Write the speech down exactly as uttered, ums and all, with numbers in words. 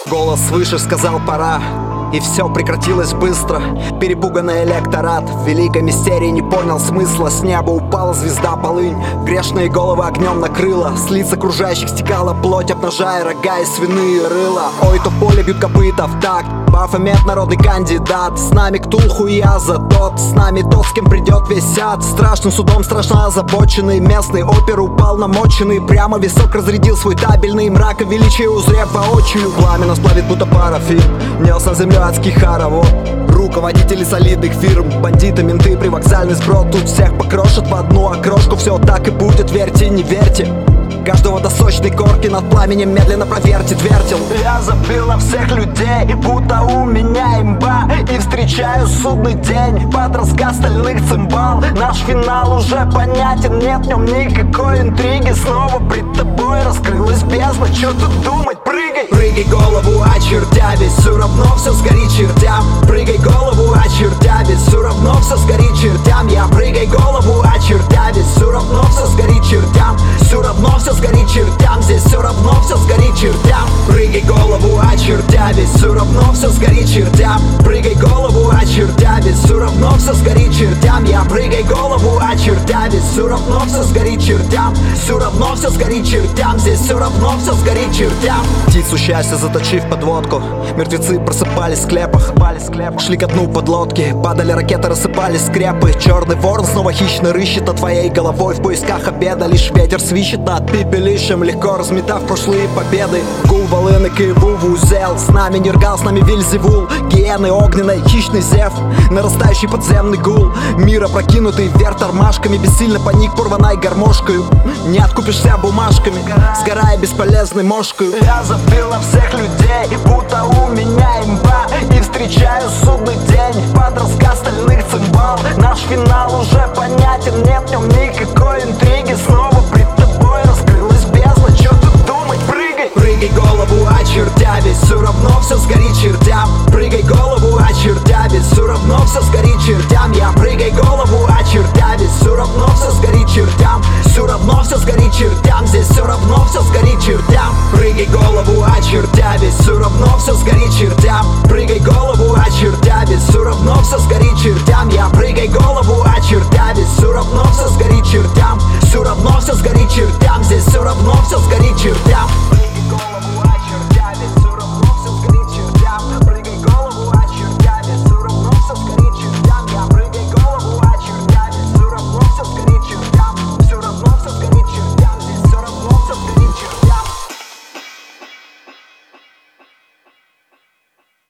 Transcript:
Голос свыше сказал пора, и все прекратилось быстро. Перепуганный электорат в великой мистерии не понял смысла. С неба упала звезда полынь, грешные головы огнем накрыла. С лиц окружающих стекала плоть, обнажая рога и свиные рыла. Ой, то поле бьют копыта в такт, Бафомет народный кандидат. С нами Ктулху и Азатот, с нами тот, с кем придет весь ад. Страшным судом страшно озабоченный местный опер упал намоченный. Прямо висок разрядил свой табельный мрак, и величие узрев воочию. Пламя нас плавит, будто парафин, нес на землю адский хоровод. Руководители солидных фирм, бандиты, менты, привокзальный сброд. Тут всех покрошат в одну окрошку. Все так и будет, верьте, не верьте. Каждого до сочной корки над пламенем медленно провертит вертел. Я забил на всех людей, будто у меня имба. И встречаю судный день под раскат стальных цимбал. Наш финал уже понятен, нет в нем никакой интриги. Снова пред тобой раскрылась бездна, чё тут думать, прыгай. Прыгай голову, очертя, ведь все равно все сгорит чертям. Прыгай голову, очертя, ведь все равно все сгорит чертям. Я прыгай голову, очертя, ведь все равно все сгорит чертям. Все равно все сгорит чертям, здесь все равно все сгорит чертям. Прыгай голову, очертя, ведь все равно все сгорит чертям. Прыгай голову, очертя, ведь все равно все сгорит чертям. Я прыгай голову, очертя, ведь все равно все сгорит чертям. Все равно все сгорит чертям, здесь все равно все сгорит чертям. Птицу счастья заточив подводку, мертвецы просыпались в склепах, шли ко дну подлодки, падали ракеты, рассыпались скрепы. Черный ворон снова хищно рыщет над твоей головой в поисках обеда. Лишь ветер свищет над пепелищем, легко разметав прошлые победы. Гул волынок и вувузел, с нами Нергал, с нами Вильзевул. Гиены огненной, хищный зев, нарастающий подземный гул. Мир опрокинутый вверх тормашками, бессильно паник порванной гармошкою. Не откупишься бумажками, сгорая бесполезной мошкою. Я забил на всех людей, будто у меня имба. И встречаю судный день под раскат стальных цимбал. Наш финал уже понятен, нет в нем никакой интриги. Снова пред тобой раскрылась бездна, чё тут думать, прыгай. Прыгай голову, очертя, ведь все равно все сгорит чертям. Прыгай голову, очертя, ведь все равно все сгорит чертям. Я прыгай голову, очертя, ведь все равно все сгорит чертям. Все равно все сгорит чертям, здесь все равно все сгорит чертям. Прыгай голову, очертя, ведь все равно все сгорит чертям. Прыгай голову, очертя, ведь все равно все сгорит чертям. Я прыгай голову, очертя, ведь все равно все сгорит чертям. Все равно все сгорит чертям, здесь все равно все сгорит чертям.